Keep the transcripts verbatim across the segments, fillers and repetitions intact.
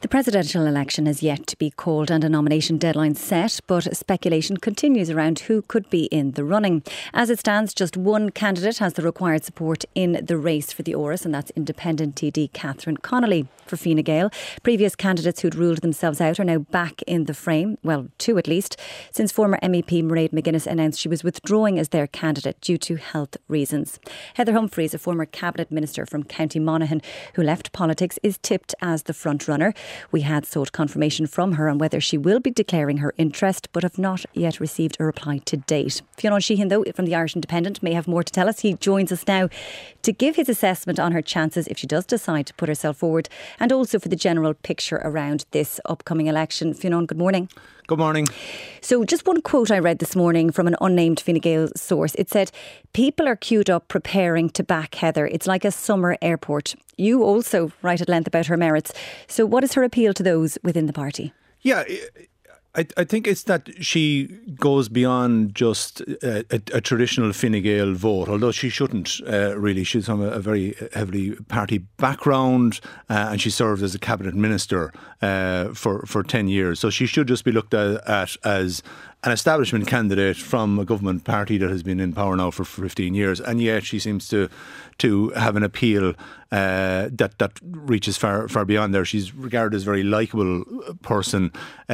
The presidential election has yet to be called and a nomination deadline set, but speculation continues around who could be in the running. As it stands, just one candidate has the required support in the race for the Áras, and that's Independent T D Catherine Connolly for Fine Gael. Previous candidates who'd ruled themselves out are now back in the frame, well, two at least, since former M E P Mairead McGuinness announced she was withdrawing as their candidate due to health reasons. Heather Humphreys, a former cabinet minister from County Monaghan who left politics, is tipped as the front runner. We had sought confirmation from her on whether she will be declaring her interest, but have not yet received a reply to date. Fionn Sheehan, though, from the Irish Independent, may have more to tell us. He joins us now to give his assessment on her chances if she does decide to put herself forward, and also for the general picture around this upcoming election. Fionn, good morning. Good morning. So just one quote I read this morning from an unnamed Fine Gael source. It said, "People are queued up preparing to back Heather. It's like a summer airport." You also write at length about her merits. So what is her appeal to those within the party? Yeah, I, I think it's that she goes beyond just a, a, a traditional Fine Gael vote, although she shouldn't uh, really. She's from a, a very heavily party background uh, and she served as a cabinet minister uh, for, for ten years. So she should just be looked at, at as an establishment candidate from a government party that has been in power now for fifteen years. And yet she seems to to have an appeal uh, that that reaches far far beyond there. She's regarded as a very likeable person,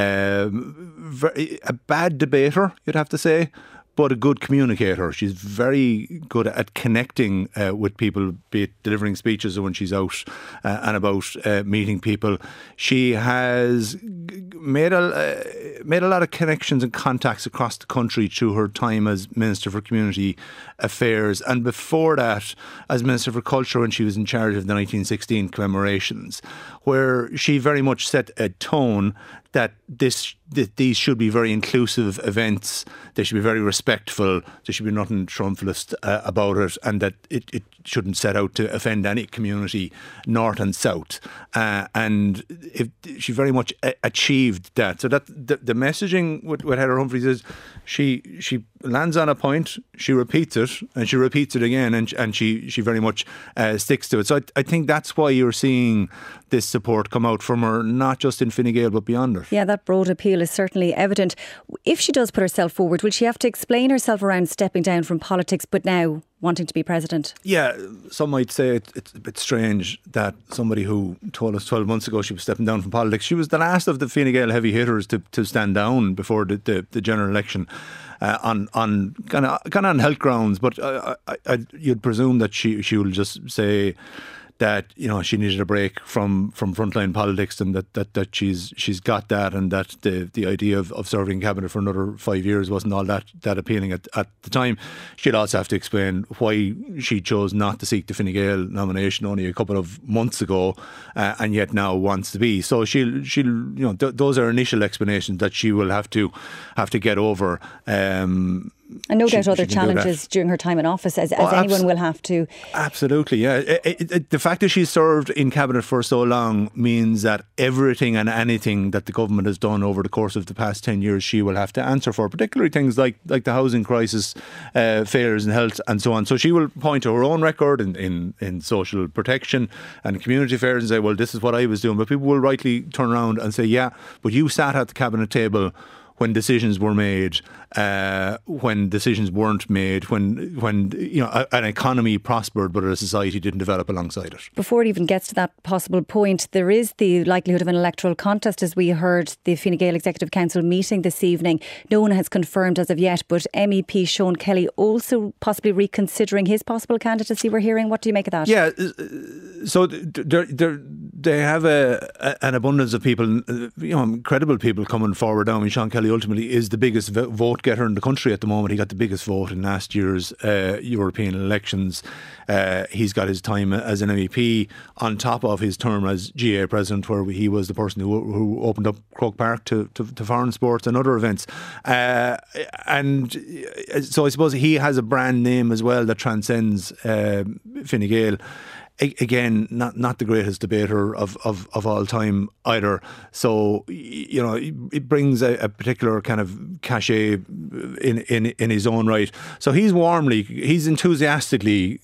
um, very, a bad debater, you'd have to say, but a good communicator. She's very good at connecting uh, with people, be it delivering speeches or when she's out uh, and about uh, meeting people. She has made a uh, made a lot of connections and contacts across the country through her time as Minister for Community Affairs, and before that as Minister for Culture when she was in charge of the nineteen sixteen commemorations, where she very much set a tone that this that these should be very inclusive events. They should be very respectful. There should be nothing triumphalist uh, about it, and that it, it shouldn't set out to offend any community, north and south. Uh, and if she very much a- achieved that. So that the, the messaging with, with Heather Humphreys is she she lands on a point, she repeats it, and she repeats it again, and and she she very much uh, sticks to it. So I, I think that's why you're seeing this support come out from her, not just in Fine Gael but beyond it. Yeah, that broad appeal is certainly evident. If she does put herself forward, will she have to explain herself around stepping down from politics but now wanting to be president? Yeah, some might say it, it's a bit strange that somebody who told us twelve months ago she was stepping down from politics, she was the last of the Fine Gael heavy hitters to, to stand down before the, the, the general election uh, on on kind of kind of on health grounds. But I, I, I, you'd presume that she she will just say that, you know, she needed a break from, from frontline politics, and that, that, that she's she's got that, and that the, the idea of, of serving cabinet for another five years wasn't all that, that appealing at, at the time. She'll also have to explain why she chose not to seek the Fine Gael nomination only a couple of months ago, uh, and yet now wants to be. So she'll she'll you know th- those are initial explanations that she will have to have to get over. Um, And no she, doubt other challenges during her time in office, as, as oh, anyone abs- will have to. Absolutely, yeah. It, it, it, the fact that she's served in cabinet for so long means that everything and anything that the government has done over the course of the past ten years, she will have to answer for, particularly things like, like the housing crisis, uh, fares and health and so on. So she will point to her own record in, in, in social protection and community affairs and say, well, this is what I was doing. But people will rightly turn around and say, yeah, but you sat at the cabinet table when decisions were made, uh, when decisions weren't made, when when you know a, an economy prospered but a society didn't develop alongside it. Before it even gets to that possible point, there is the likelihood of an electoral contest, as we heard the Fine Gael Executive Council meeting this evening. No one has confirmed as of yet, but M E P Sean Kelly also possibly reconsidering his possible candidacy, we're hearing. What do you make of that? Yeah, so they're, they're, they have a, a, an abundance of people, you know, incredible people coming forward now. I mean, Sean Kelly ultimately is the biggest vote getter in the country at the moment. He got the biggest vote in last year's uh, European elections. Uh, he's got his time as an M E P on top of his term as G A A president, where he was the person who, who opened up Croke Park to, to, to foreign sports and other events. Uh, and so I suppose he has a brand name as well that transcends uh, Fine Gael. Again, not not the greatest debater of, of, of all time either. So, you know, it brings a, a particular kind of cachet in, in in his own right. So he's warmly, he's enthusiastically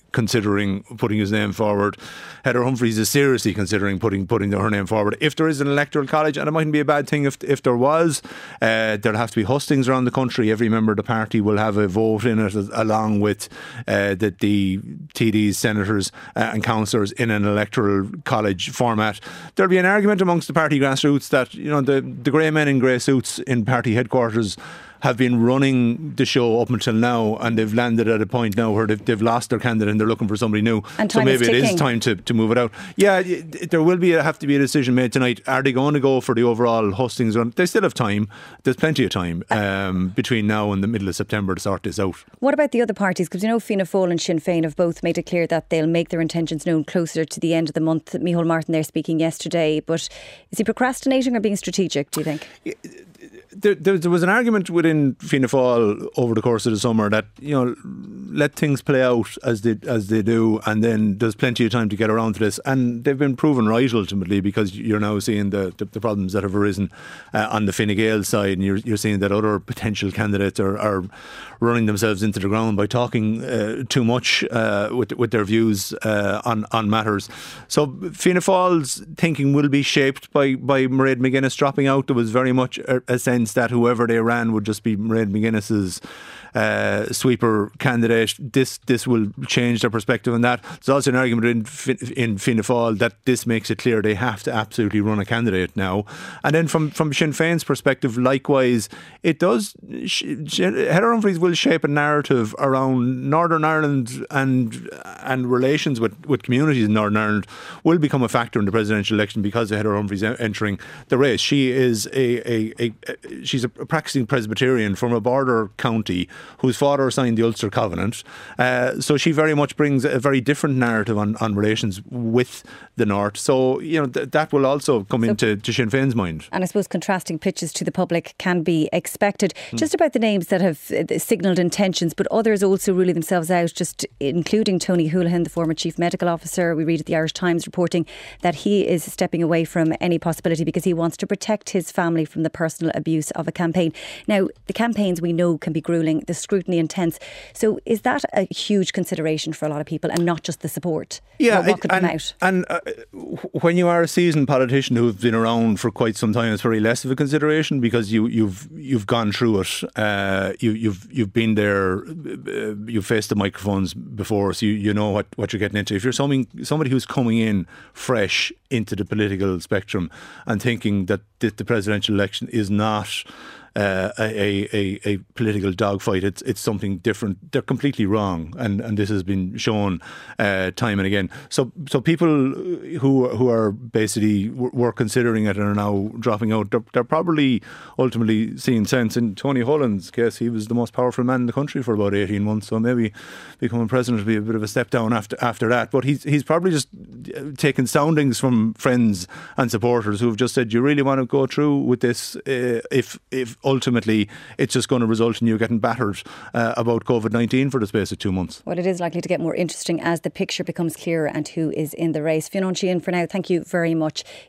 considering putting his name forward. Heather Humphreys is seriously considering putting putting her name forward. If there is an electoral college, and it mightn't be a bad thing if if there was, uh, there'll have to be hustings around the country. Every member of the party will have a vote in it, along with uh, the, the T Ds, senators uh, and councillors in an electoral college format. There'll be an argument amongst the party grassroots that, you know, the, the grey men in grey suits in party headquarters have been running the show up until now, and they've landed at a point now where they've, they've lost their candidate and they're looking for somebody new. And so maybe is it is time to, to move it out. Yeah, there will be have to be a decision made tonight. Are they going to go for the overall hustings run? They still have time. There's plenty of time um, between now and the middle of September to sort this out. What about the other parties? Because you know Fianna Fáil and Sinn Féin have both made it clear that they'll make their intentions known closer to the end of the month. Micheál Martin there speaking yesterday, but is he procrastinating or being strategic, do you think? Yeah. There, there, there was an argument within Fianna Fáil over the course of the summer that, you know, let things play out as they as they do, and then there's plenty of time to get around to this. And they've been proven right ultimately, because you're now seeing the, the, the problems that have arisen uh, on the Fine Gael side, and you're, you're seeing that other potential candidates are, are running themselves into the ground by talking uh, too much uh, with with their views uh, on on matters. So Fianna Fáil's thinking will be shaped by by Mairead McGuinness dropping out. There was very much a, a sense that whoever they ran would just be Mairead McGuinness's uh, sweeper candidate. This this will change their perspective on that. There's also an argument in, in Fianna Fáil that this makes it clear they have to absolutely run a candidate now. And then from, from Sinn Féin's perspective, likewise, it does. Heather Humphreys will shape a narrative around Northern Ireland, and and relations with, with communities in Northern Ireland will become a factor in the presidential election because of Heather Humphreys entering the race. She is a, a, a, a she's a practicing Presbyterian from a border county whose father signed the Ulster Covenant. Uh, so she very much brings a very different narrative on, on relations with the North. So, you know, th- that will also come so, into to Sinn Féin's mind. And I suppose contrasting pitches to the public can be expected. Hmm. Just about the names that have uh, signalled intentions, but others also ruling themselves out, just including Tony Holohan, the former Chief Medical Officer. We read at the Irish Times reporting that he is stepping away from any possibility because he wants to protect his family from the personal abuse of a campaign. Now, the campaigns we know can be gruelling, the scrutiny intense. So is that a huge consideration for a lot of people, and not just the support? Yeah, what, what could and, come out? And uh, when you are a seasoned politician who've been around for quite some time, it's very less of a consideration because you, you've you've gone through it. Uh, you, you've you've been there. Uh, you've faced the microphones before, so you, you know what, what you're getting into. If you're somebody somebody who's coming in fresh into the political spectrum and thinking that the, the presidential election is not Uh, a, a, a political dogfight, it's it's something different. They're completely wrong, and, and this has been shown uh, time and again. So so people who who are basically were considering it and are now dropping out, they're, they're probably ultimately seeing sense. In Tony Holohan's case, he was the most powerful man in the country for about eighteen months, so maybe becoming president will be a bit of a step down after after that. But he's he's probably just taken soundings from friends and supporters who've just said, you really want to go through with this uh, if if ultimately it's just going to result in you getting battered uh, about COVID nineteen for the space of two months. Well, it is likely to get more interesting as the picture becomes clearer and who is in the race. Fionn Sheahan, for now, thank you very much.